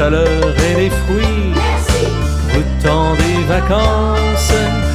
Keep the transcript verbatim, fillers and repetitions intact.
chaleur et les fruits. Merci. Pour le temps des vacances,